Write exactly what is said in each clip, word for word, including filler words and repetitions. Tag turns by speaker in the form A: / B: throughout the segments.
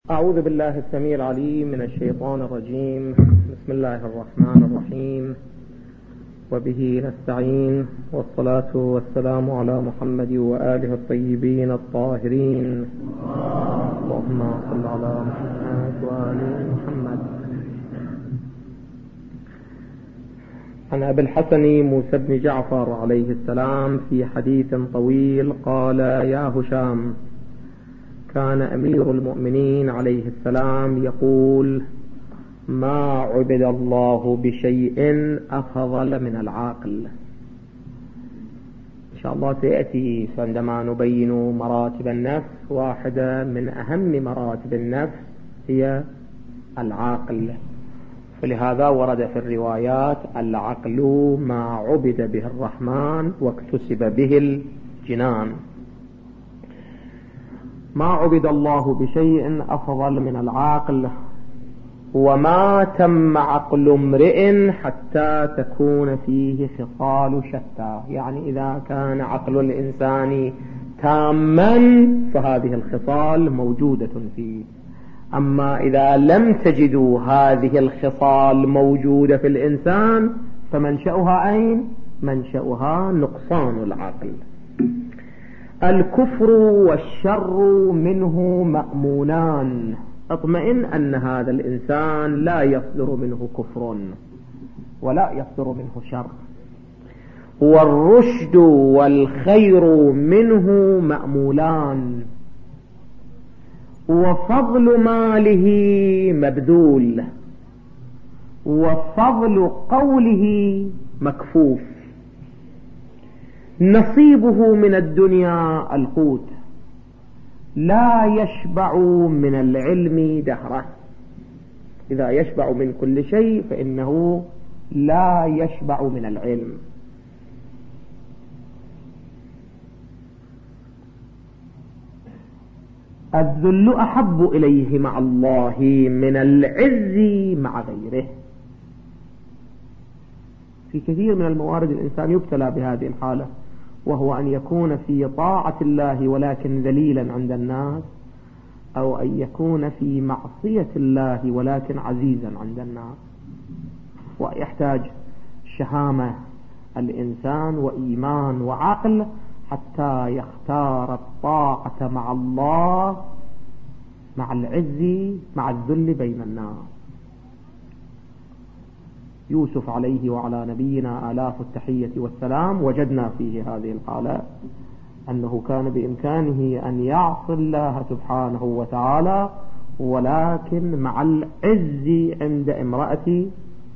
A: أعوذ بالله السميع العليم من الشيطان الرجيم. بسم الله الرحمن الرحيم، وبه نستعين، والصلاة والسلام على محمد وآله الطيبين الطاهرين. اللهم صل على محمد وآل محمد. عن أبي الحسن موسى بن جعفر عليه السلام في حديث طويل قال: يا هشام، كان أمير المؤمنين عليه السلام يقول: ما عبد الله بشيء أفضل من العاقل. إن شاء الله سيأتي عندما نبين مراتب النفس، واحدة من أهم مراتب النفس هي العاقل، فلهذا ورد في الروايات: العقل ما عبد به الرحمن واكتسب به الجنان. ما عبد الله بشيء أفضل من العاقل، وما تم عقل امرئ حتى تكون فيه خصال شتى. يعني إذا كان عقل الإنسان تاما فهذه الخصال موجودة فيه، أما إذا لم تجدوا هذه الخصال موجودة في الإنسان فمنشأها أين؟ منشأها نقصان العقل. الكفر والشر منه مأمونان. اطمئن أن هذا الإنسان لا يصدر منه كفر ولا يصدر منه شر، والرشد والخير منه مأمولان، وفضل ماله مبذول، وفضل قوله مكفوف. نصيبه من الدنيا القوت، لا يشبع من العلم دهره. إذا يشبع من كل شيء فإنه لا يشبع من العلم. الذل أحب إليه مع الله من العز مع غيره. في كثير من الموارد الإنسان يبتلى بهذه الحالة، وهو أن يكون في طاعة الله ولكن ذليلا عند الناس، أو أن يكون في معصية الله ولكن عزيزا عند الناس. ويحتاج شهامة الإنسان وإيمان وعقل حتى يختار الطاعة مع الله مع العز مع الذل بين الناس. يوسف عليه وعلى نبينا آلاف التحية والسلام وجدنا فيه هذه الحالة، أنه كان بإمكانه أن يعصي الله سبحانه وتعالى ولكن مع العز عند امرأة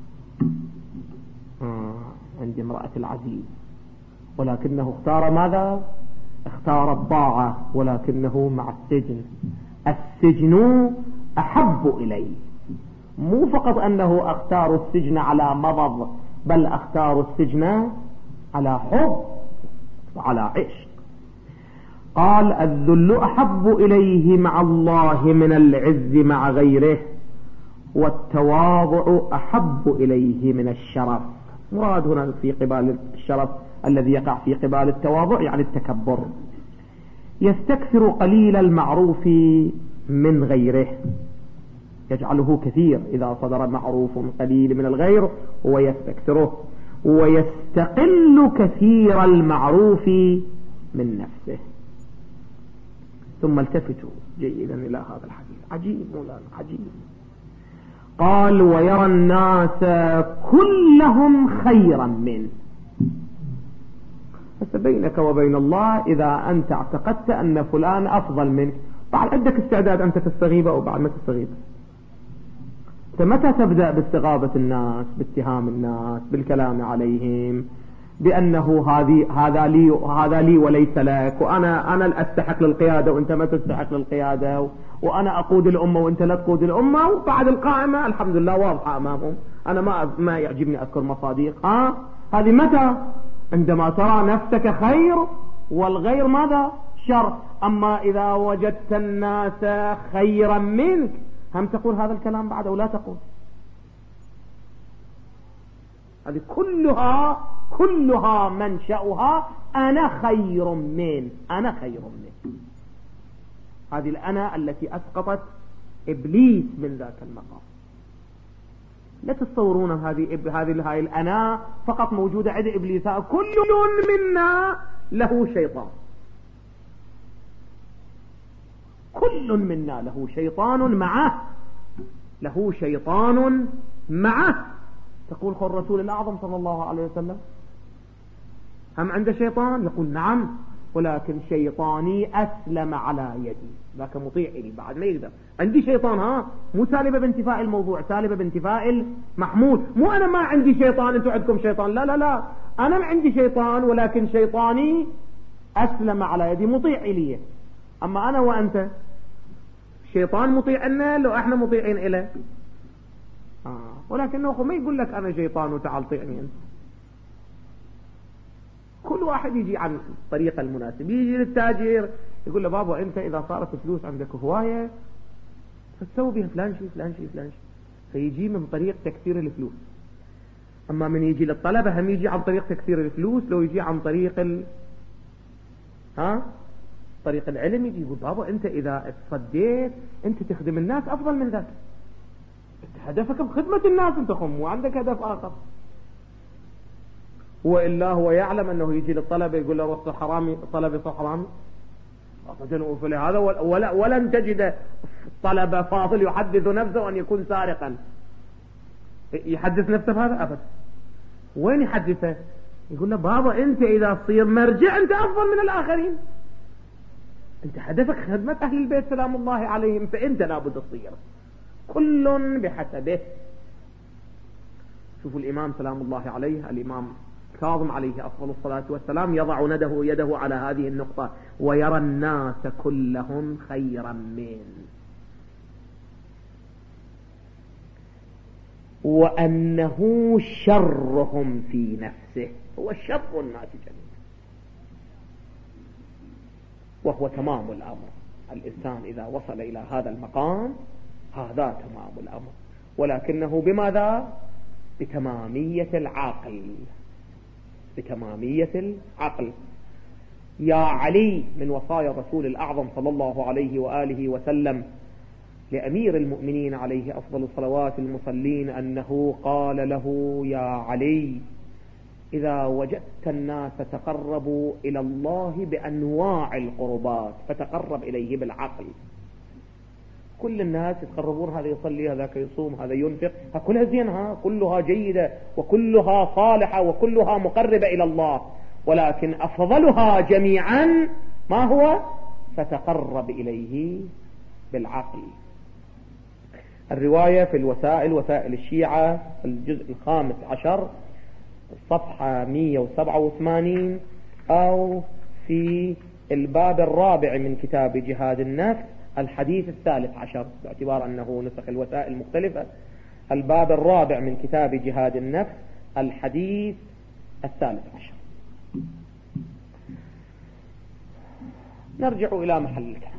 A: آه عند امرأة العزيز، ولكنه اختار ماذا؟ اختار الطاعة، ولكنه مع السجن. السجن أحب إليه، مو فقط أنه أختار السجن على مضض، بل أختار السجن على حب وعلى عشق. قال: الذل أحب إليه مع الله من العز مع غيره، والتواضع أحب إليه من الشرف. مراد هنا في قبال الشرف الذي يقع في قبال التواضع يعني التكبر. يستكثر قليل المعروف من غيره، يجعله كثير. إذا صدر معروف قليل من الغير هو يستكثره، ويستقل كثير المعروف من نفسه. ثم التفتوا جيدا إلى هذا الحديث، عجيب مولانا عجيب. قال: ويرى الناس كلهم خيرا منه. بس بينك وبين الله إذا أنت اعتقدت أن فلان أفضل منك، بعد عندك استعداد أنت تستغيبه أو بعد ما تستغيبه. فمتى تبدأ باستغابة الناس، باتهام الناس، بالكلام عليهم بأنه هذه هذا لي هذا لي وليس لك، وأنا أنا أستحق للقيادة وأنت ما تستحق للقيادة، وأنا أقود الأمة وأنت لا تقود الأمة، وبعد القائمة الحمد لله واضحة أمامهم. أنا ما ما يعجبني أذكر مصاديق. ها هذه متى؟ عندما ترى نفسك خير والغير ماذا؟ شر. أما إذا وجدت الناس خيرا منك هم تقول هذا الكلام بعد أو لا تقول؟ هذه كلها كلها منشأها أنا خير من أنا خير من. هذه الأنا التي أسقطت إبليس من ذاك المقام. لا تتصورون هذه هذه هاي الأنا فقط موجودة عند إبليس، كل منا له شيطان، كل منا له شيطان معه، له شيطان معه. تقول خل الرسول الأعظم صلى الله عليه وسلم هم عنده شيطان؟ يقول نعم، ولكن شيطاني أسلم على يدي، ذاك مطيع لي بعد ما يقدر. عندي شيطان، ها، مو سالبة بانتفاء الموضوع، سالبة بانتفاء المحمول. مو أنا ما عندي شيطان أنتم عندكم شيطان، لا لا لا، أنا ما عندي شيطان ولكن شيطاني أسلم على يدي، مطيع لي. أما أنا وأنت شيطان مطيع لنا لو احنا مطيعين إله، آه. ولكنه ما يقول لك أنا شيطان وتعال طيعني أنت. كل واحد يجي عن الطريقة المناسبة. يجي للتاجر يقول له بابا أنت إذا صارت فلوس عندك هواية فتسوي بها فلان شيء فلان شيء فلان شيء، فيجي من طريق تكثير الفلوس. أما من يجي للطلبة هم يجي عن طريق تكثير الفلوس، لو يجي عن طريق ال... ها طريق العلم يجي يقول بابا أنت إذا تصديت أنت تخدم الناس أفضل من ذاك، هدفك بخدمة الناس أنت خم وعندك هدف آخر. وإلا هو يعلم أنه يجي للطلبة يقول له وسط حرامي، طلبة صح حرامي هذا، ولا ولن تجد طلبة فاضل يحدث نفسه أن يكون سارقا. يحدث نفسه بهذا أبدا. وين يحدثه؟ يقول له بابا أنت إذا تصير مرجع أنت أفضل من الآخرين، أنت هدفك خدمة أهل البيت سلام الله عليهم، فأنت لابد تصير، كل بحسبه. شوفوا الإمام سلام الله عليه، الإمام كاظم عليه أفضل الصلاة والسلام، يضع يده يده على هذه النقطة: ويرى الناس كلهم خيرا من، وأنه شرهم في نفسه، هو شر الناس جميعا. وهو تمام الأمر. الإنسان إذا وصل إلى هذا المقام هذا تمام الأمر، ولكنه بماذا؟ بتمامية العقل، بتمامية العقل. يا علي، من وصايا الرسول الأعظم صلى الله عليه وآله وسلم لأمير المؤمنين عليه أفضل الصلوات المصلين أنه قال له: يا علي، إذا وجدت الناس تقربوا إلى الله بأنواع القربات فتقرب إليه بالعقل. كل الناس يتقربون، هذا يصلي، هذاك يصوم، هذا ينفق، كلها زينها، كلها جيدة وكلها صالحة وكلها مقربة إلى الله، ولكن أفضلها جميعا ما هو؟ فتقرب إليه بالعقل. الرواية في الوسائل، وسائل الشيعة، الجزء الخامس عشر الصفحة مئة وسبعة وثمانين، أو في الباب الرابع من كتاب جهاد النفس الحديث الثالث عشر، باعتبار أنه نسخ الوسائل مختلفة. الباب الرابع من كتاب جهاد النفس الحديث الثالث عشر. نرجع إلى محل الكلام.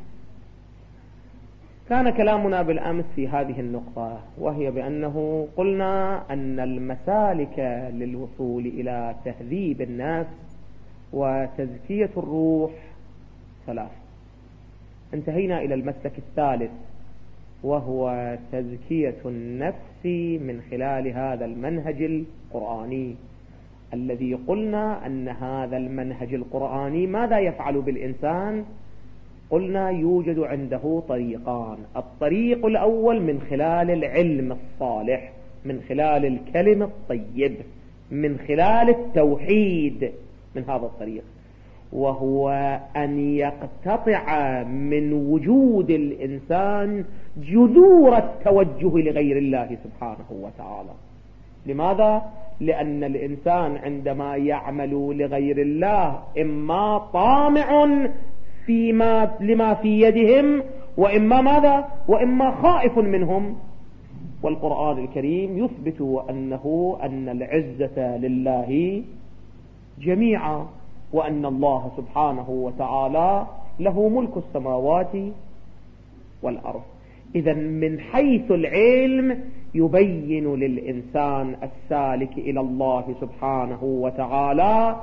A: كان كلامنا بالأمس في هذه النقطة، وهي بأنه قلنا أن المسالك للوصول إلى تهذيب النفس وتزكية الروح ثلاث. انتهينا إلى المسلك الثالث، وهو تزكية النفس من خلال هذا المنهج القرآني، الذي قلنا أن هذا المنهج القرآني ماذا يفعل بالإنسان؟ قلنا يوجد عنده طريقان. الطريق الأول من خلال العلم الصالح، من خلال الكلم الطيب، من خلال التوحيد، من هذا الطريق، وهو أن يقتطع من وجود الإنسان جذور التوجه لغير الله سبحانه وتعالى. لماذا؟ لأن الإنسان عندما يعمل لغير الله إما طامع فيما لما في يدهم، وإما ماذا؟ وإما خائف منهم. والقرآن الكريم يثبت أنه أن العزة لله جميعا، وأن الله سبحانه وتعالى له ملك السماوات والأرض. إذن من حيث العلم يبين للإنسان السالك إلى الله سبحانه وتعالى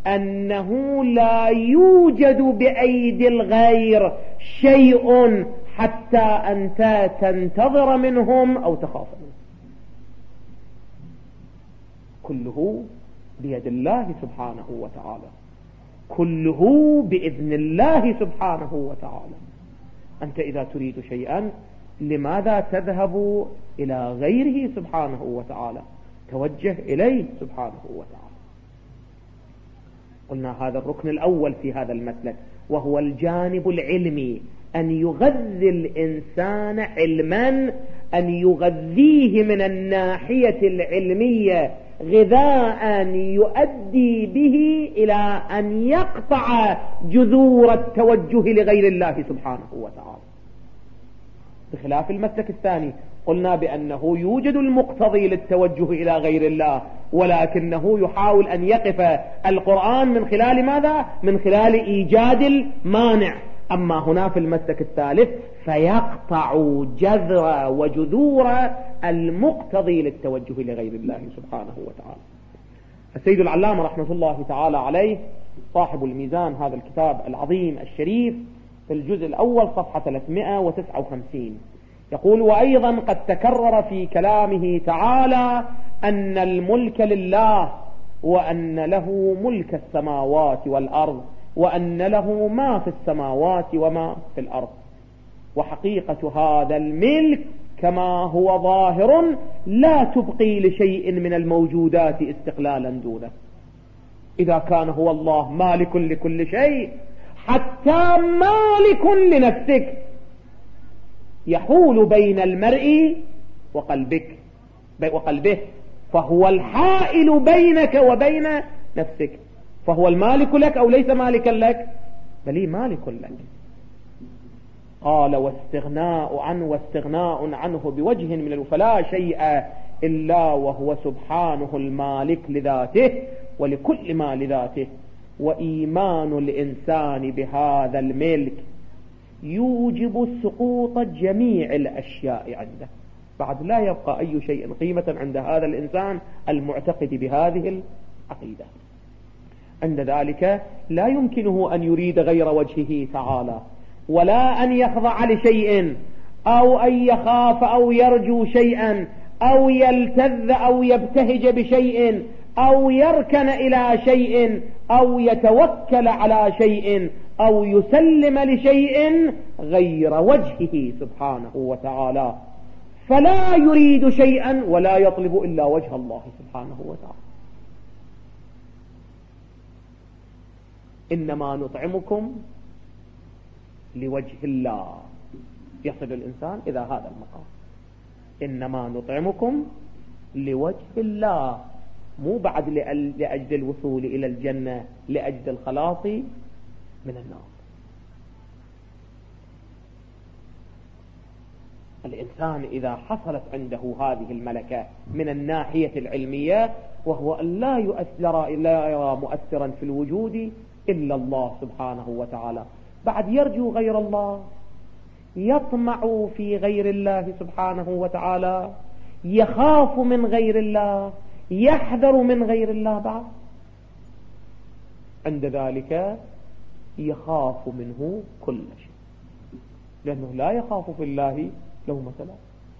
A: أنه لا يوجد بأيدي الغير شيء حتى أنت تنتظر منهم أو تخاف منهم. كله بيد الله سبحانه وتعالى، كله بإذن الله سبحانه وتعالى. أنت إذا تريد شيئا لماذا تذهب إلى غيره سبحانه وتعالى؟ توجه إليه سبحانه وتعالى. قلنا هذا الركن الأول في هذا المسلك، وهو الجانب العلمي، أن يغذي الإنسان علما، أن يغذيه من الناحية العلمية غذاء يؤدي به إلى أن يقطع جذور التوجه لغير الله سبحانه وتعالى. بخلاف المسلك الثاني قلنا بأنه يوجد المقتضي للتوجه إلى غير الله، ولكنه يحاول أن يقف القرآن من خلال ماذا؟ من خلال إيجاد المانع. أما هنا في المسلك الثالث فيقطع جذر وجذور المقتضي للتوجه لغير الله سبحانه وتعالى. السيد العلامة رحمة الله تعالى عليه صاحب الميزان، هذا الكتاب العظيم الشريف، في الجزء الأول صفحة ثلاثمائة وتسعة وخمسين يقول: وأيضا قد تكرر في كلامه تعالى أن الملك لله، وأن له ملك السماوات والأرض، وأن له ما في السماوات وما في الأرض. وحقيقة هذا الملك كما هو ظاهر لا تبقي لشيء من الموجودات استقلالا دونه. إذا كان هو الله مالك لكل شيء، حتى مالك لنفسك، يحول بين المرء وقلبك وقلبه، فهو الحائل بينك وبين نفسك. فهو المالك لك أو ليس مالكا لك؟ بل مالك لك. قال: واستغناء عنه واستغناء عنه بوجه من فلا شيء إلا وهو سبحانه المالك لذاته ولكل ما لذاته. وإيمان الإنسان بهذا الملك يوجب سقوط جميع الأشياء عنده. بعد لا يبقى أي شيء قيمة عند هذا الإنسان المعتقد بهذه العقيدة. عند ذلك لا يمكنه أن يريد غير وجهه تعالى، ولا أن يخضع لشيء، أو أن يخاف أو يرجو شيئا، أو يلتذ أو يبتهج بشيء، أو يركن إلى شيء، أو يتوكل على شيء، أو يسلم لشيء غير وجهه سبحانه وتعالى. فلا يريد شيئا ولا يطلب إلا وجه الله سبحانه وتعالى. إنما نطعمكم لوجه الله. يصل الإنسان إلى هذا المقام، إنما نطعمكم لوجه الله، مو بعد لأجل الوصول إلى الجنة، لأجل الخلاص من النار. الإنسان إذا حصلت عنده هذه الملكة من الناحية العلمية، وهو أن لا يؤثر لا يرى مؤثرا في الوجود إلا الله سبحانه وتعالى، بعد يرجو غير الله، يطمع في غير الله سبحانه وتعالى، يخاف من غير الله، يحذر من غير الله، بعد عند ذلك يخاف منه كل شيء، لأنه لا يخاف في الله لومة لائم.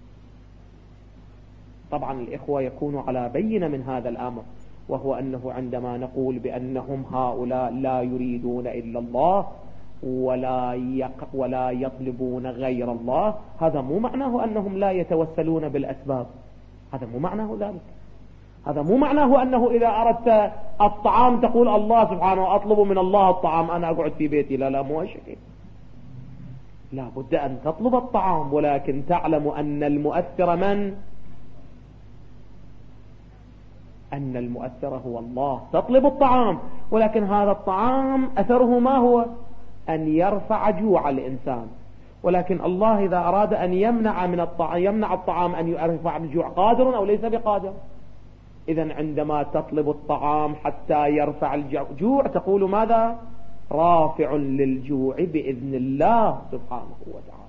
A: طبعا الإخوة يكونوا على بينة من هذا الأمر، وهو أنه عندما نقول بأنهم هؤلاء لا يريدون إلا الله ولا يق ولا يطلبون غير الله، هذا مو معناه أنهم لا يتوسلون بالأسباب، هذا مو معناه ذلك. هذا مو معناه أنه إذا أردت الطعام تقول الله سبحانه أطلب من الله الطعام، أنا أقعد في بيتي. لا لا مو هالشيء. لا بد أن تطلب الطعام، ولكن تعلم أن المؤثر من؟ أن المؤثر هو الله. تطلب الطعام، ولكن هذا الطعام أثره ما هو؟ أن يرفع جوع الإنسان. ولكن الله إذا أراد أن يمنع من الطعام يمنع الطعام أن يرفع الجوع، قادر أو ليس بقادر؟ إذن عندما تطلب الطعام حتى يرفع الجوع تقول ماذا؟ رافع للجوع بإذن الله سبحانه وتعالى.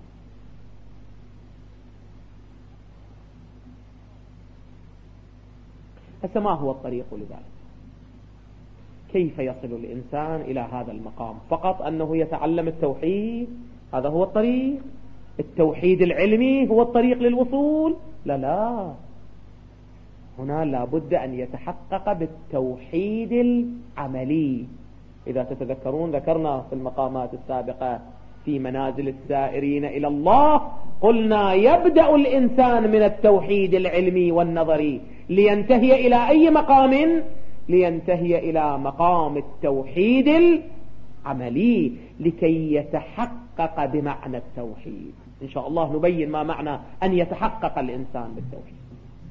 A: هسه ما هو الطريق لذلك؟ كيف يصل الإنسان إلى هذا المقام؟ فقط أنه يتعلم التوحيد، هذا هو الطريق؟ التوحيد العلمي هو الطريق للوصول؟ لا لا، هنا لابد أن يتحقق بالتوحيد العملي. إذا تتذكرون ذكرنا في المقامات السابقة في منازل السائرين إلى الله قلنا يبدأ الإنسان من التوحيد العلمي والنظري لينتهي إلى أي مقام؟ لينتهي إلى مقام التوحيد العملي لكي يتحقق بمعنى التوحيد. إن شاء الله نبين ما معنى أن يتحقق الإنسان بالتوحيد.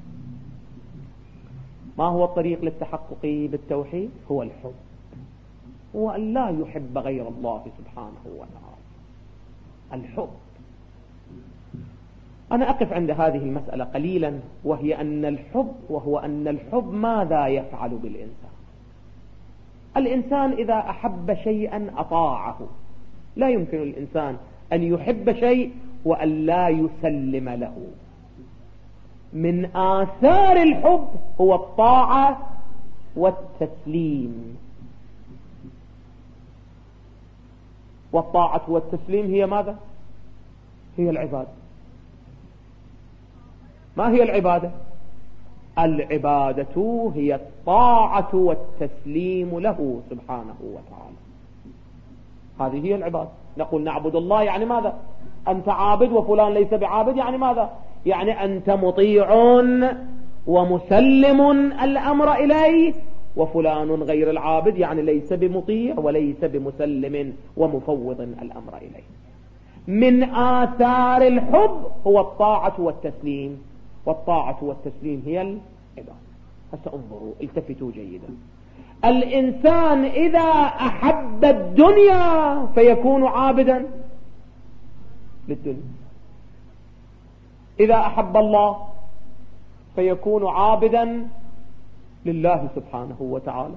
A: ما هو الطريق للتحقق بالتوحيد؟ هو الحب، هو أن لا يحب غير الله سبحانه وتعالى. الحب. أنا أقف عند هذه المسألة قليلا، وهي أن الحب وهو أن الحب ماذا يفعل بالإنسان؟ الإنسان إذا أحب شيئا أطاعه. لا يمكن الإنسان أن يحب شيء وأن لا يسلم له. من آثار الحب هو الطاعة والتسليم. والطاعة والتسليم هي ماذا؟ هي العبادة. ما هي العبادة؟ العبادة هي الطاعة والتسليم له سبحانه وتعالى. هذه هي العبادة. نقول نعبد الله يعني ماذا؟ أنت عابد وفلان ليس بعابد، يعني ماذا؟ يعني أنت مطيع ومسلم الأمر إليه، وفلان غير العابد يعني ليس بمطيع وليس بمسلم ومفوض الأمر إليه. من آثار الحب هو الطاعة والتسليم، والطاعة والتسليم هي العبادة. هسه انظروا، التفتوا جيدا. الإنسان إذا أحب الدنيا فيكون عابدا للدنيا، إذا أحب الله فيكون عابدا لله سبحانه وتعالى.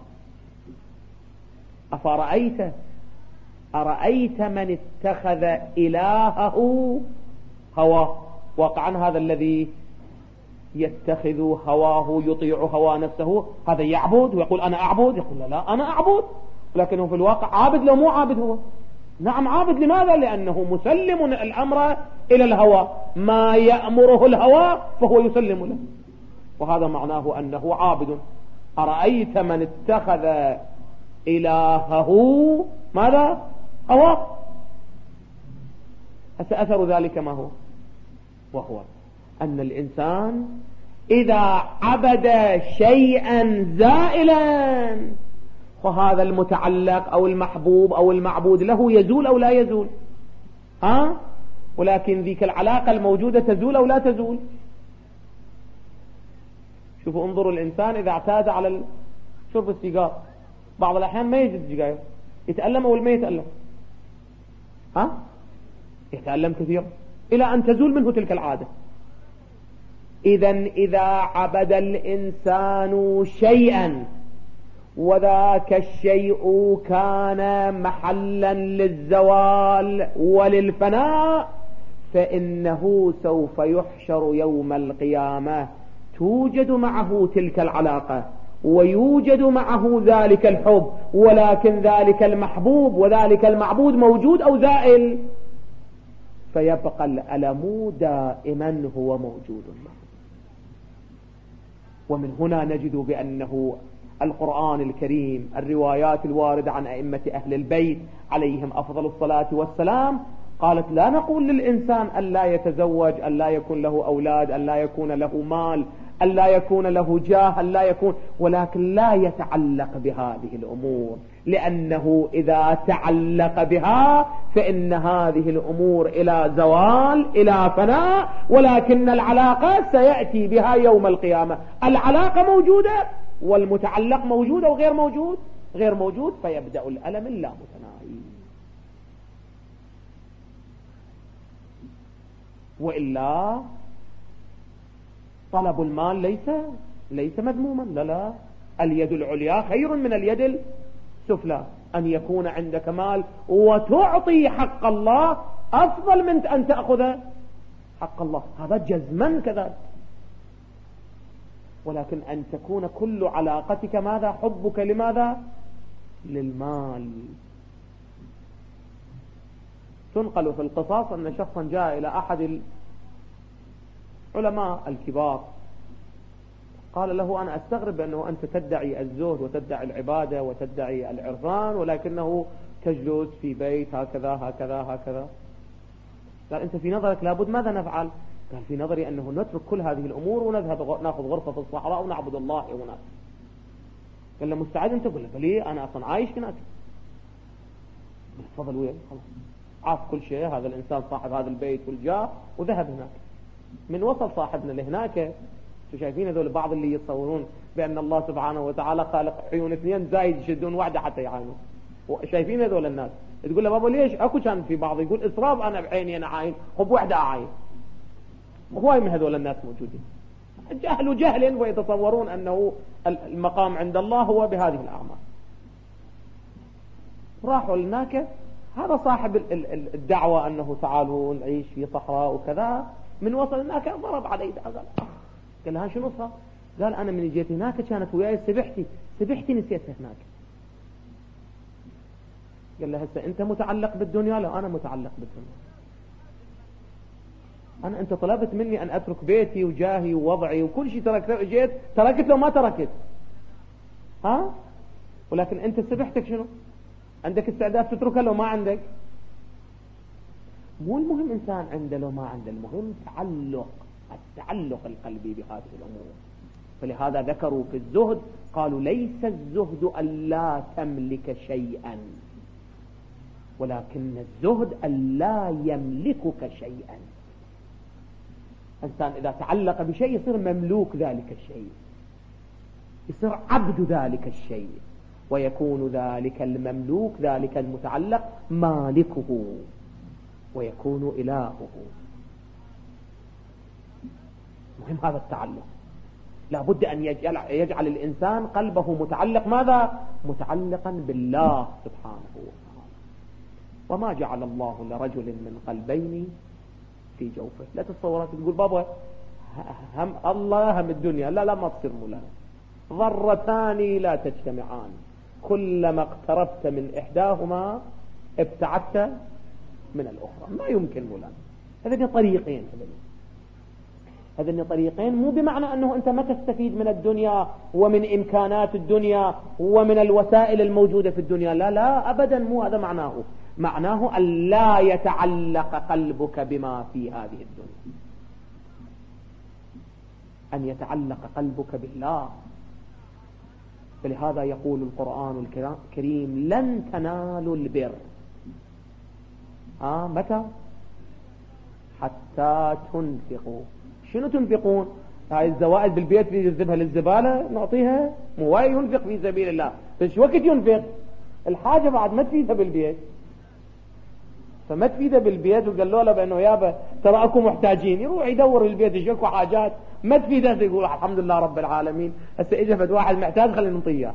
A: أفرأيت أرأيت من اتخذ إلهه هواه؟ واقعا هذا الذي يتخذ هواه يطيع هوى نفسه هذا يعبد ويقول أنا أعبد، يقول لا, لا أنا أعبد، لكنه في الواقع عابد لو مو عابد هو. نعم عابد. لماذا؟ لأنه مسلم الأمر إلى الهوى، ما يأمره الهوى فهو يسلم له، وهذا معناه أنه عابد. أرأيت من اتخذ إلهه ماذا؟ هواه. أثر ذلك ما هو؟ وهو أن الإنسان إذا عبد شيئا زائلا فهذا المتعلق أو المحبوب أو المعبود له يزول أو لا يزول؟ ها؟ ولكن ذيك العلاقة الموجودة تزول أو لا تزول؟ شوفوا انظروا، الإنسان إذا اعتاد على شرب السيجار بعض الأحيان ما يجد سيجار، يتألم أو ما يتألم؟ ها؟ يتألم كثيرا إلى أن تزول منه تلك العادة. إذن إذا عبد الإنسان شيئا وذاك الشيء كان محلا للزوال وللفناء فإنه سوف يحشر يوم القيامة توجد معه تلك العلاقة ويوجد معه ذلك الحب، ولكن ذلك المحبوب وذلك المعبود موجود أو زائل؟ فيبقى الألم دائما هو موجود معه. ومن هنا نجد بأنه القرآن الكريم، الروايات الواردة عن أئمة أهل البيت عليهم أفضل الصلاة والسلام، قالت لا نقول للإنسان أن لا يتزوج، أن لا يكون له أولاد، أن لا يكون له مال، أن لا يكون له جاه، أن لا يكون، ولكن لا يتعلق بهذه الأمور، لأنه إذا تعلق بها فإن هذه الأمور إلى زوال إلى فناء، ولكن العلاقة سيأتي بها يوم القيامة. العلاقة موجودة والمتعلق موجود أو غير موجود؟ غير موجود، فيبدأ الألم اللامتناهي. وإلا طلب المال ليس ليس مذموما، لا لا، اليد العليا خير من اليد السفلى. أن يكون عندك مال وتعطي حق الله أفضل من أن تأخذ حق الله، هذا جزما كذلك. ولكن أن تكون كل علاقتك ماذا؟ حبك لماذا؟ للمال. تنقل في القصص أن شخصا جاء إلى أحد العلماء الكبار قال له: أنا أستغرب بأنه أنت تدعي الزهد وتدعي العبادة وتدعي العرفان ولكنه تجلس في بيت هكذا هكذا هكذا. قال: أنت في نظرك لابد ماذا نفعل؟ قال: في نظري أنه نترك كل هذه الأمور ونذهب نأخذ غرفة في الصحراء ونعبد الله هناك. قال له: مستعد أنت؟ قال له: بلي أنا أصلا عايش هناك. تفضل وياي. خلاص عاف كل شيء، هذا الإنسان صاحب هذا البيت والجاه وذهب هناك. من وصل صاحبنا لهناك، شايفين هذول بعض اللي يتصورون بأن الله سبحانه وتعالى خالق عيون اثنين زايد يشدون واحدة حتى يعاينوا. شايفين هذول الناس تقول له: بابا ليش؟ اكو كان في بعض يقول اسراف، انا بعيني انا عاين، خب واحدة اعاين. هواي من هذول الناس موجودين، جهل جهل، ويتصورون انه المقام عند الله هو بهذه الاعمال. راحوا هناك، هذا صاحب الدعوة انه تعالوا نعيش في صحراء وكذا. من وصل هناك ضرب عليه، قال: قال لها: شنو صار؟ قال: انا من جيت هناك كانت وياي سبحتي سبحتي نسيتها هناك. قال له: هسه انت متعلق بالدنيا؟ لا، انا متعلق بالدنيا. انا انت طلبت مني ان اترك بيتي وجاهي ووضعي وكل شيء، تركت جيت تركت لو ما تركت، ها؟ ولكن انت سبحتك شنو؟ عندك استعداد تتركها لو ما عندك؟ مو المهم انسان عنده لو ما عنده، المهم تعلق التعلق القلبي بهذه الامور. فلهذا ذكروا في الزهد قالوا: ليس الزهد ألا تملك شيئا، ولكن الزهد ألا يملكك شيئا. إنسان إذا تعلق بشيء يصير مملوك ذلك الشيء، يصير عبد ذلك الشيء، ويكون ذلك المملوك ذلك المتعلق مالكه ويكون إلهه. مهم هذا التعلق. لا بد أن يجعل, يجعل الإنسان قلبه متعلق ماذا؟ متعلقا بالله سبحانه وتعالى. وما جعل الله لرجل من قلبين في جوفه. لا تتصورات تقول: بابا هم الله هم الدنيا. لا لا، ما تصير مولانا. ضرتان لا تجتمعان، كلما اقتربت من إحداهما ابتعدت من الأخرى. ما يمكن مولانا. هذين طريقين، هذين طريقين، مو بمعنى أنه أنت ما تستفيد من الدنيا ومن إمكانات الدنيا ومن الوسائل الموجودة في الدنيا. لا لا أبدا، مو هذا معناه. معناه أن لا يتعلق قلبك بما في هذه الدنيا، أن يتعلق قلبك بالله. فلهذا يقول القرآن الكريم: لن تنالوا البر. ها متى؟ حتى تنفقوا. شنو تنفقون؟ هاي الزوائد بالبيت يجذبها للزبالة نعطيها؟ مو واي ينفق في سبيل الله. فش وقت ينفق؟ الحاجة بعد ما تفيدها بالبيت، فما تفيدها بالبيت وقال له بأنه يابا ترى أكو محتاجين، يروح يدور البيت يشوفوا حاجات ما تفيدها، يقول الحمد لله رب العالمين هسه اجى فد واحد محتاج خلينا نعطيه.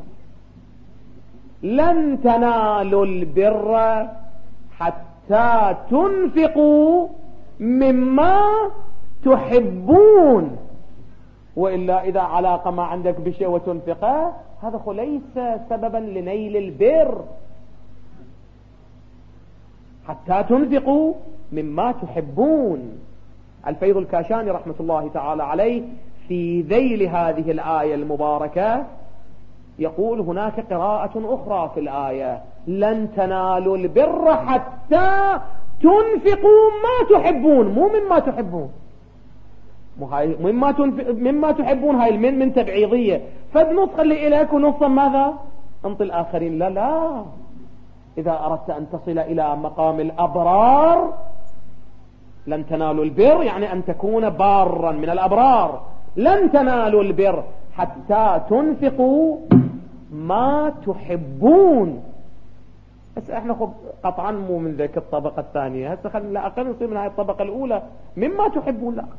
A: لن تنالوا البر حتى تنفقوا مما تحبون، وإلا إذا علاقة ما عندك بشيء وتنفقه هذا ليس سببا لنيل البر. حتى تنفقوا مما تحبون. الفيض الكاشاني رحمة الله تعالى عليه في ذيل هذه الآية المباركة يقول: هناك قراءة أخرى في الآية: لن تنالوا البر حتى تنفقوا ما تحبون، مو مما تحبون. مما, مما تحبون هاي المن من تبعيضية، فالنص خلي إليك ونصا ماذا؟ انطي الآخرين. لا لا، إذا أردت أن تصل إلى مقام الأبرار لن تنالوا البر يعني أن تكون بارا من الأبرار. لن تنالوا البر حتى تنفقوا ما تحبون. بس احنا خب قطعا مو من ذاك الطبقة الثانية، هسه خلينا لا أقل نصير من هاي الطبقة الأولى مما تحبون. لا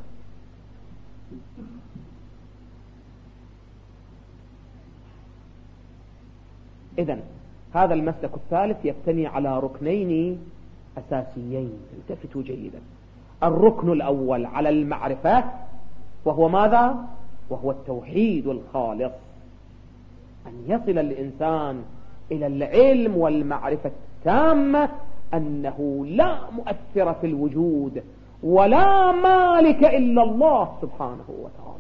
A: إذن هذا المسلك الثالث يبتني على ركنين أساسيين، التفتوا جيدا. الركن الأول على المعرفة، وهو ماذا؟ وهو التوحيد الخالص، أن يصل الإنسان إلى العلم والمعرفة التامة أنه لا مؤثر في الوجود ولا مالك إلا الله سبحانه وتعالى.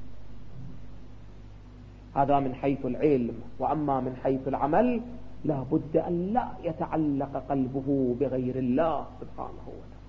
A: هذا من حيث العلم. وأما من حيث العمل لا بد أن لا يتعلق قلبه بغير الله سبحانه وتعالى،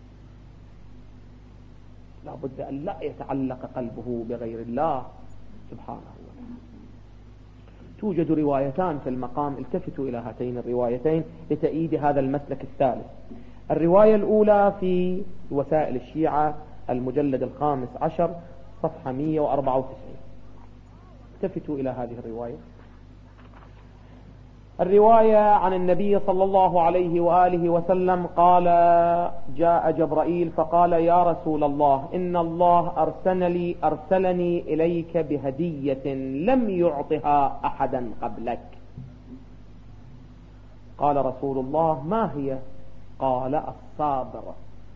A: لا بد أن لا يتعلق قلبه بغير الله سبحانه وتعالى. توجد روايتان في المقام، التفتوا إلى هاتين الروايتين لتأييد هذا المسلك الثالث. الرواية الأولى في وسائل الشيعة المجلد الخامس عشر صفحة مئة وأربعة وتسعين. التفتوا إلى هذه الرواية. الرواية عن النبي صلى الله عليه وآله وسلم قال: جاء جبرائيل فقال: يا رسول الله، إن الله أرسلني, أرسلني إليك بهدية لم يعطها أحدا قبلك. قال رسول الله: ما هي؟ قال: الصابر.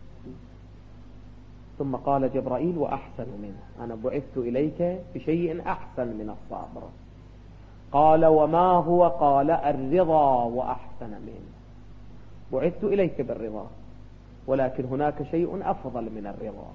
A: ثم قال جبرائيل: وأحسن منه، أنا بعثت إليك بشيء أحسن من الصابر. قال: وما هو؟ قال: الرضا وأحسن منه. بعثت إليك بالرضا، ولكن هناك شيء أفضل من الرضا.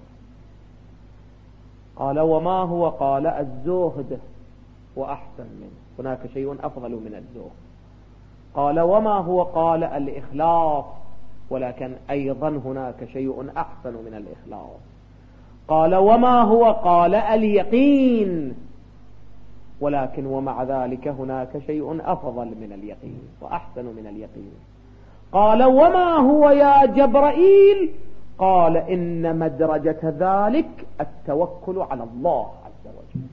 A: قال: وما هو؟ قال: الزهد وأحسن منه، هناك شيء أفضل من الزهد. قال: وما هو؟ قال: الإخلاص، ولكن أيضا هناك شيء أحسن من الإخلاص. قال: وما هو؟ قال: اليقين، ولكن ومع ذلك هناك شيء أفضل من اليقين وأحسن من اليقين. قال: وما هو يا جبرائيل؟ قال: إن مدرجة ذلك التوكل على الله عز وجل.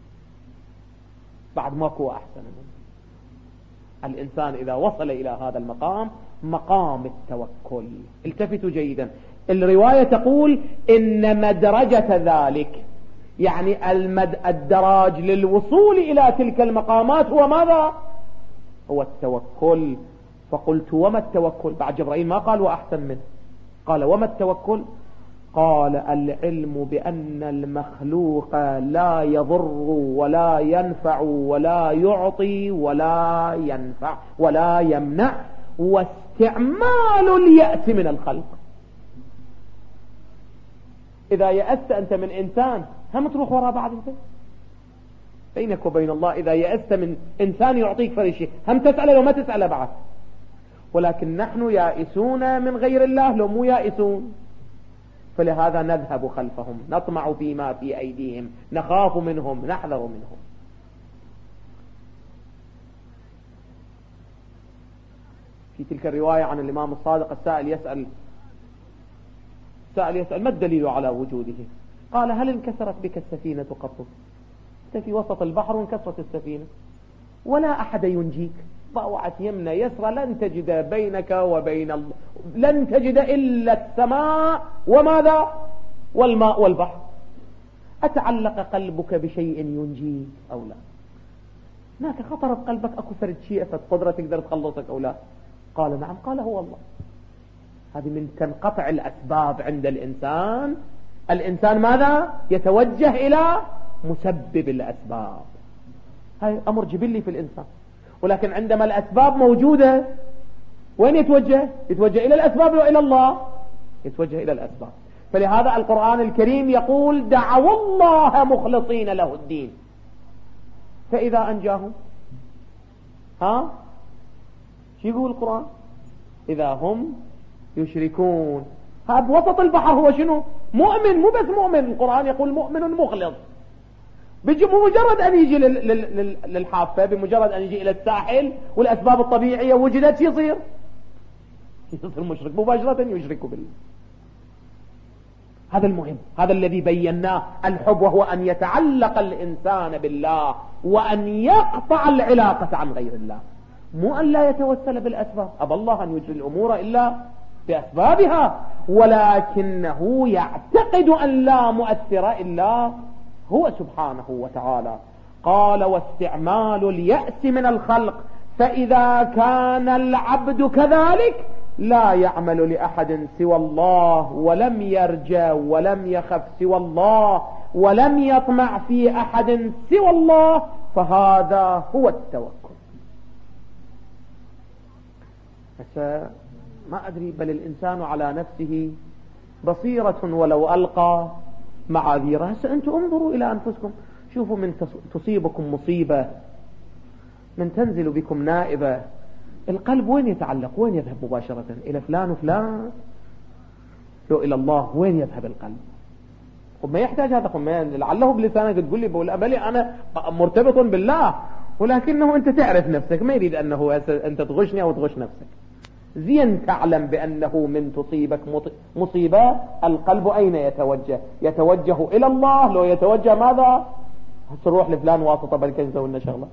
A: بعد ماكو أحسن منه. الإنسان إذا وصل إلى هذا المقام، مقام التوكل، التفتوا جيدا، الرواية تقول إن مدرجة ذلك، يعني المد... الدراج للوصول إلى تلك المقامات هو ماذا؟ هو التوكل. فقلت: وما التوكل؟ بعد جبرائيل ما قال وأحسن منه، قال: وما التوكل؟ قال: العلم بأن المخلوق لا يضر ولا ينفع ولا يعطي ولا ينفع ولا يمنع، واستعمال اليأس من الخلق. إذا يأست أنت من إنسان، هم تروح وراء بعض انت بينك وبين الله. إذا يأست من إنسان يعطيك فريشي، هم تسأله لو ما تسأله بعد. ولكن نحن يائسون من غير الله لو مو يائسون، فلهذا نذهب خلفهم، نطمع فيما في أيديهم، نخاف منهم، نحذر منهم. في تلك الرواية عن الإمام الصادق، السائل يسأل سائل يسأل: ما الدليل على وجوده؟ قال: هل انكسرت بك السفينة قط؟ أنت في وسط البحر وانكسرت السفينة، ولا أحد ينجيك، ضوعت يمنى يسرى، لن تجد بينك وبين الله، لن تجد إلا السماء وماذا؟ والماء والبحر. أتعلق قلبك بشيء ينجيك أو لا؟ هناك خطر بقلبك، أكو فرد شيء فرد قدرة تقدر تخلصك أو لا؟ قال: نعم. قال: هو الله. هذه من تنقطع الأسباب عند الإنسان. الإنسان ماذا؟ يتوجه إلى مسبب الأسباب. هاي أمر جبلي في الإنسان. ولكن عندما الأسباب موجودة، وين يتوجه؟ يتوجه إلى الأسباب وإلى الله؟ يتوجه إلى الأسباب. فلهذا القرآن الكريم يقول: دعوا الله مخلصين له الدين. فإذا أنجاهم، ها شو يقول القرآن؟ إذا هم يشركون. هذا وسط البحر هو شنو؟ مؤمن، مو بس مؤمن، القرآن يقول مؤمن مخلص. بمجرد أن يجي للحافة، بمجرد أن يجي إلى الساحل والأسباب الطبيعية وجدت، يصير يصير مشرك مباشرة، يشرك بالله. هذا المهم، هذا الذي بيناه. الحب وهو أن يتعلق الإنسان بالله وأن يقطع العلاقة عن غير الله، مو أن لا يتوسل بالأسباب. أبى الله أن يجري الأمور إلا بأسبابها، ولكنه يعتقد أن لا مؤثر إلا هو سبحانه وتعالى. قال: واستعمال اليأس من الخلق، فإذا كان العبد كذلك لا يعمل لأحد سوى الله، ولم يرجى ولم يخف سوى الله، ولم يطمع في أحد سوى الله، فهذا هو التوكل. ما أدري، بل الإنسان على نفسه بصيرة ولو ألقى معاذيره. هسه أنتم انظروا إلى أنفسكم، شوفوا من تصيبكم مصيبة، من تنزل بكم نائبة، القلب وين يتعلق؟ وين يذهب مباشرة؟ إلى فلان وفلان؟ لو إلى الله وين يذهب القلب؟ وما يحتاج هذا، لعله بلسانك تقول لي بقول أبلي أنا مرتبط بالله، ولكنه أنت تعرف نفسك، ما يريد أنه أنت تغشني أو تغش نفسك. زين تعلم بأنه من تصيبك مصيبة القلب أين يتوجه؟ يتوجه إلى الله. لو يتوجه ماذا؟ تروح لفلان واسطة بل كنزة لنا شغلة.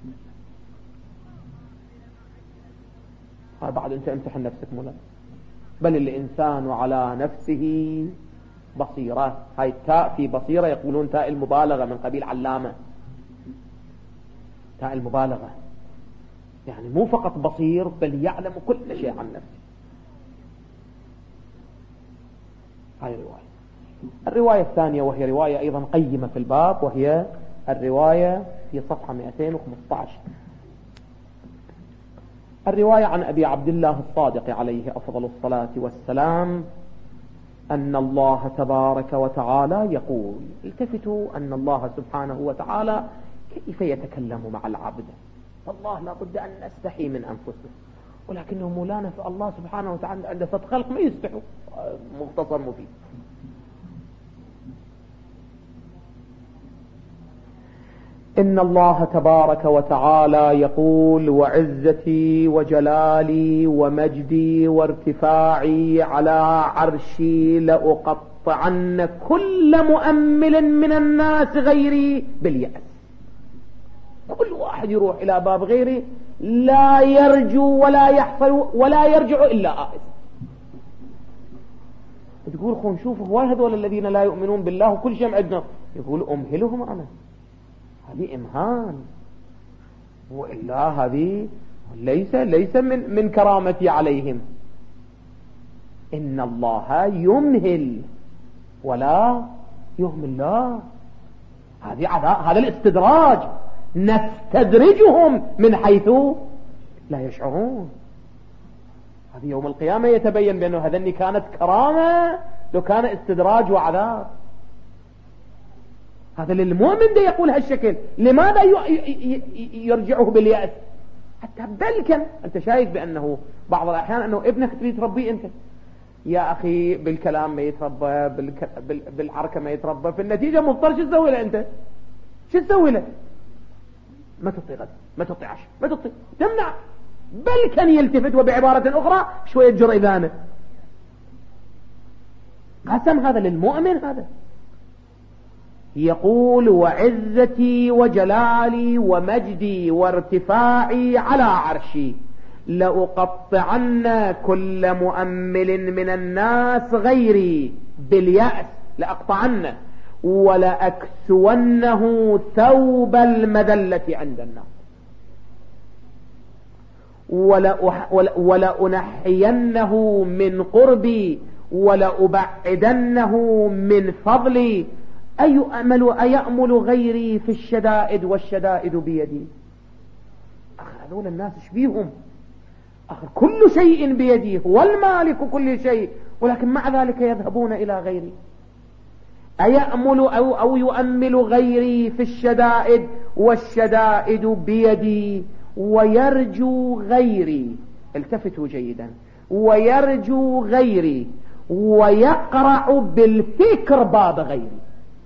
A: هذا بعد أنت امتحن نفسك مولا. بل الإنسان على نفسه بصيرة. هاي تاء في بصيرة يقولون تاء المبالغة من قبيل علامة، تاء المبالغة، يعني مو فقط بصير بل يعلم كل شيء عن نفسه. هاي الرواية. الرواية الثانية وهي رواية أيضا قيمة في الباب، وهي الرواية في صفحة مئتين وخمسة عشر، الرواية عن أبي عبد الله الصادق عليه أفضل الصلاة والسلام أن الله تبارك وتعالى يقول. التفتوا أن الله سبحانه وتعالى كيف يتكلم مع العبد. فالله لا بد أن نستحي من أنفسنا، ولكنه مولانا في الله سبحانه وتعالى عند فتح خلق ما يستحوا. مختصر مفيد. إن الله تبارك وتعالى يقول: وعزتي وجلالي ومجدي وارتفاعي على عرشي لأقطعن كل مؤمل من الناس غيري باليأس. كل واحد يروح إلى باب غيري لا يرجو ولا يحصل ولا يرجع إلا آئس. تقول خون شوفوا هو هذول الذين لا يؤمنون بالله وكل شيء عندنا، يقول أمهلهم أنا، هذه إمهان، وإلا هذه ليس ليس من من كرامتي عليهم. إن الله يمهل ولا يهمل. لا، هذه هذا الاستدراج، نستدرجهم من حيث لا يشعرون. هذه يوم القيامة يتبين بأنه هذني كانت كرامة لو كان استدراج وعذاب. هذا للمؤمن ده يقول هالشكل. لماذا يرجعه باليأس؟ حتى بلكن أنت شايف بأنه بعض الأحيان أنه ابنك تريد تربيه أنت، يا أخي بالكلام ما يتربى، بالحركة ما يتربى، في النتيجة مضطر شو تسوي له أنت؟ شو تسوي له؟ ما تطي غد، ما تطي عشاء، ما تطي، تمنع، بل كان يلتفت وبعبارة أخرى شوية جريدانة. قسم هذا للمؤمن. هذا يقول: وعزتي وجلالي ومجدي وارتفاعي على عرشي لأقطعن كل مؤمل من الناس غيري باليأس، لأقطعنه ولأكسونه ثوب المذلة عند الناس ولأنحينه من قربي ولأبعدنه من فضلي. أيأمل أيأمل غيري في الشدائد والشدائد بيدي. أخي هذول الناس شبيهم؟ أخي كل شيء بيدي، هو المالك كل شيء، ولكن مع ذلك يذهبون إلى غيري. أيأمل أو, أو يؤمل غيري في الشدائد والشدائد بيدي ويرجو غيري. التفتوا جيدا. ويرجو غيري ويقرع بالفكر باب غيري،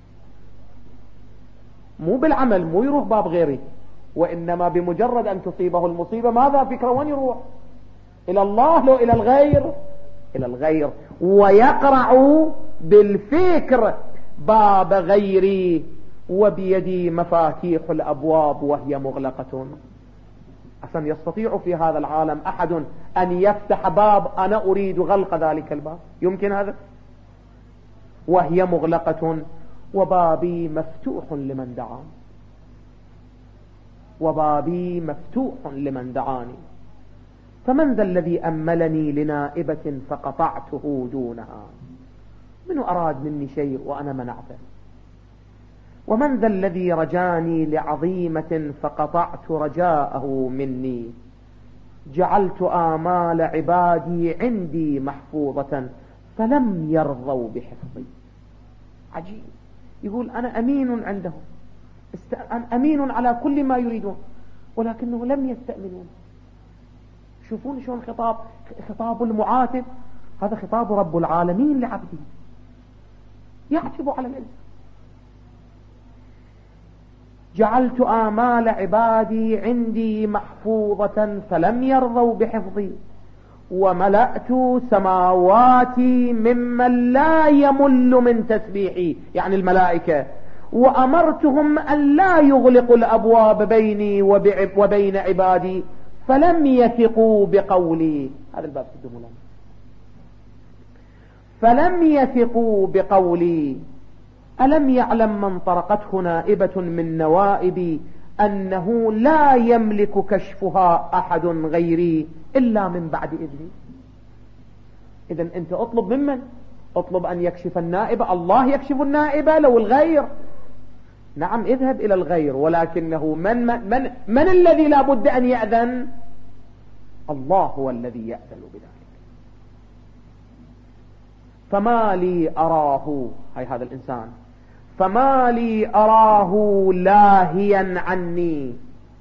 A: مو بالعمل، مو يروح باب غيري، وإنما بمجرد أن تصيبه المصيبة ماذا فكرة؟ وين يروح؟ إلى الله لو إلى الغير؟ إلى الغير. ويقرع بالفكر باب غيري وبيدي مفاتيح الأبواب وهي مغلقة. أصلا يستطيع في هذا العالم أحد أن يفتح باب أنا أريد غلق ذلك الباب؟ يمكن هذا؟ وهي مغلقة وبابي مفتوح لمن دعاني، وبابي مفتوح لمن دعاني. فمن ذا الذي أملني لنائبة فقطعته دونها؟ من أراد مني شيء وأنا منعته؟ ومن ذا الذي رجاني لعظيمة فقطعت رجاءه مني؟ جعلت آمال عبادي عندي محفوظة فلم يرضوا بحفظي. عجيب، يقول أنا أمين عندهم، أنا أمين على كل ما يريدون، ولكنه لم يستأمنون. شوفون شلون خطاب خطاب المعاتب، هذا خطاب رب العالمين لعبده، يعتب على الإنسان. جعلت آمال عبادي عندي محفوظة فلم يرضوا بحفظي، وملأت سماواتي ممن لا يمل من تسبيحي، يعني الملائكة، وأمرتهم أن لا يغلقوا الأبواب بيني وبين عبادي فلم يثقوا بقولي. هذا الباب سدهم لنا. فلم يثقوا بقولي. ألم يعلم من طرقته نائبة من نوائبي أنه لا يملك كشفها أحد غيري إلا من بعد إذني. إذن أنت أطلب ممن؟ أطلب أن يكشف النائبة. الله يكشف النائبة لو الغير؟ نعم، اذهب إلى الغير، ولكنه من, من, من, من الذي لا بد أن يأذن؟ الله هو الذي يأذن بذلك. فما لي أراه، هاي هذا الإنسان، فما لي أراه لاهيا عني،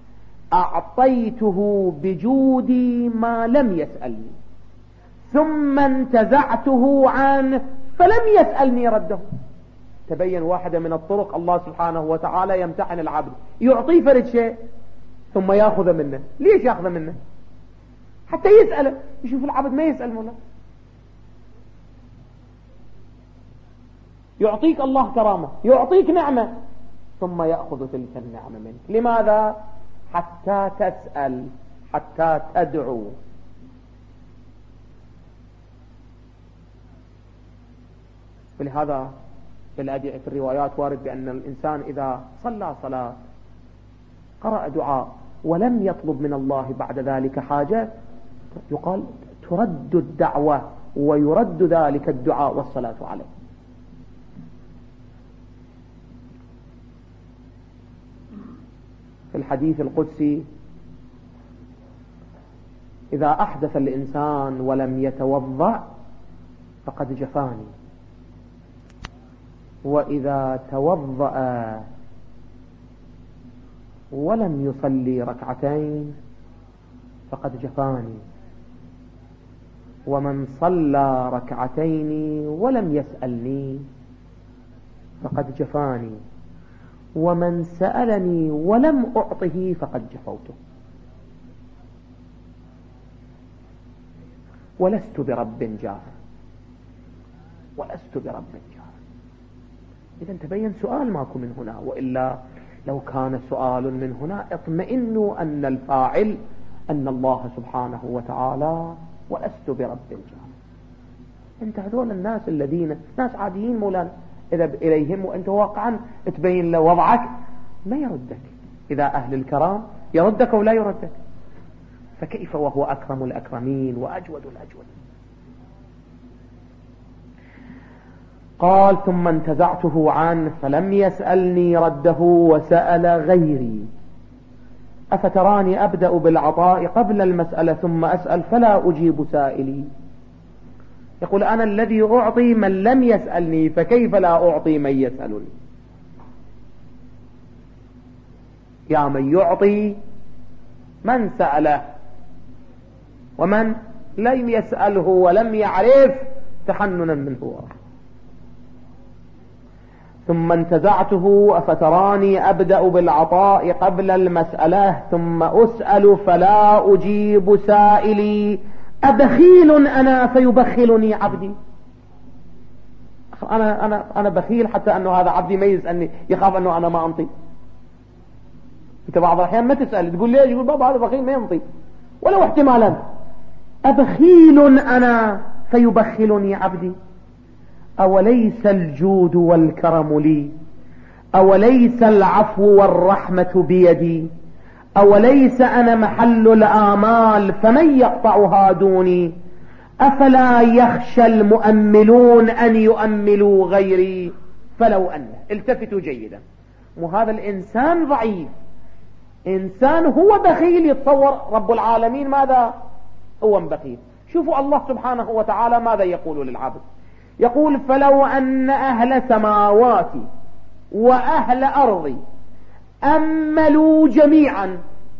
A: أعطيته بجودي ما لم يسألني، ثم انتزعته عنه فلم يسألني رده. تبين واحدة من الطرق الله سبحانه وتعالى يمتحن العبد، يعطيه فرد شيء ثم يأخذ منه. ليش يأخذ منه؟ حتى يسأله. يشوف العبد ما يسأل مولا. يعطيك الله كرامة، يعطيك نعمة، ثم يأخذ تلك النعمة منك. لماذا؟ حتى تسأل، حتى تدعو. ولهذا في الروايات وارد بأن الإنسان إذا صلى صلاة قرأ دعاء ولم يطلب من الله بعد ذلك حاجة، يقال ترد الدعوة ويرد ذلك الدعاء والصلاة عليه. في الحديث القدسي: إذا أحدث الإنسان ولم يتوضأ فقد جفاني، وإذا توضأ ولم يصلي ركعتين فقد جفاني، ومن صلى ركعتين ولم يسألني فقد جفاني، ومن سألني ولم أعطه فقد جفوته. ولست برب جار، ولست برب جار. إذا تبين سؤال ماكو من هنا، وإلا لو كان سؤال من هنا اطمئنوا أن الفاعل أن الله سبحانه وتعالى، ولست برب جار. انت هذول الناس الذين ناس عاديين مولانا، إذا إليهم وأنت واقعا تبين له وضعك ما يردك. إذا أهل الكرام يردك ولا يردك، فكيف وهو أكرم الأكرمين وأجود الأجودين. قال: ثم انتزعته عنه فلم يسألني رده وسأل غيري، أفتراني أبدأ بالعطاء قبل المسألة ثم أسأل فلا أجيب سائلي. يقول: أنا الذي أعطي من لم يسألني، فكيف لا أعطي من يسألني؟ يا من يعطي من سأله، ومن لم يسأله ولم يعرف تحننا منه. ثم انتزعته أفتراني أبدأ بالعطاء قبل المسألة ثم أسأل فلا أجيب سائلي، أبخيل أنا فيبخلني عبدي. أنا, أنا, أنا بخيل حتى أنه هذا عبدي ما يسألني، يخاف أنه أنا ما أنطي. أنت بعض الأحيان ما تسأل، تقول ليش؟ يقول بابا هذا بخيل ما ينطي ولو احتمالا. أبخيل أنا فيبخلني عبدي، أوليس الجود والكرم لي، أوليس العفو والرحمة بيدي، أوليس أنا محل الآمال فمن يقطعها دوني، أفلا يخشى المؤملون أن يؤملوا غيري. فلو أن التفتوا جيدا، وهذا الإنسان ضعيف إنسان هو بخيل يتصور رب العالمين ماذا هو بخيل. شوفوا الله سبحانه وتعالى ماذا يقول للعبد، يقول فلو أن أهل سماواتي وأهل أرضي أملوا جميعا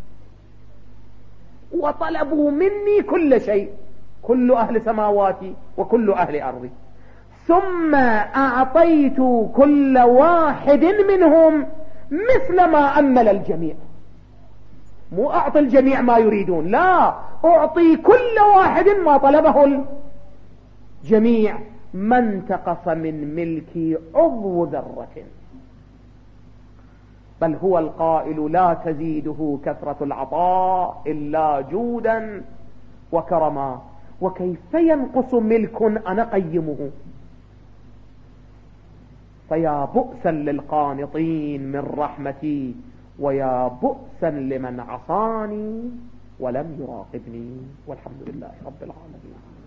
A: وطلبوا مني كل شيء، كل أهل سماواتي وكل أهل أرضي، ثم أعطيت كل واحد منهم مثل ما أمل الجميع. مو أعطي الجميع ما يريدون، لا، أعطي كل واحد ما طلبه الجميع. ما انتقص من ملكي عضو ذرة، بل هو القائل لا تزيده كثرة العطاء إلا جودا وكرما. وكيف ينقص ملك أنا قيمه؟ فيا بؤسا للقانطين من رحمتي، ويا بؤسا لمن عصاني ولم يراقبني. والحمد لله رب العالمين.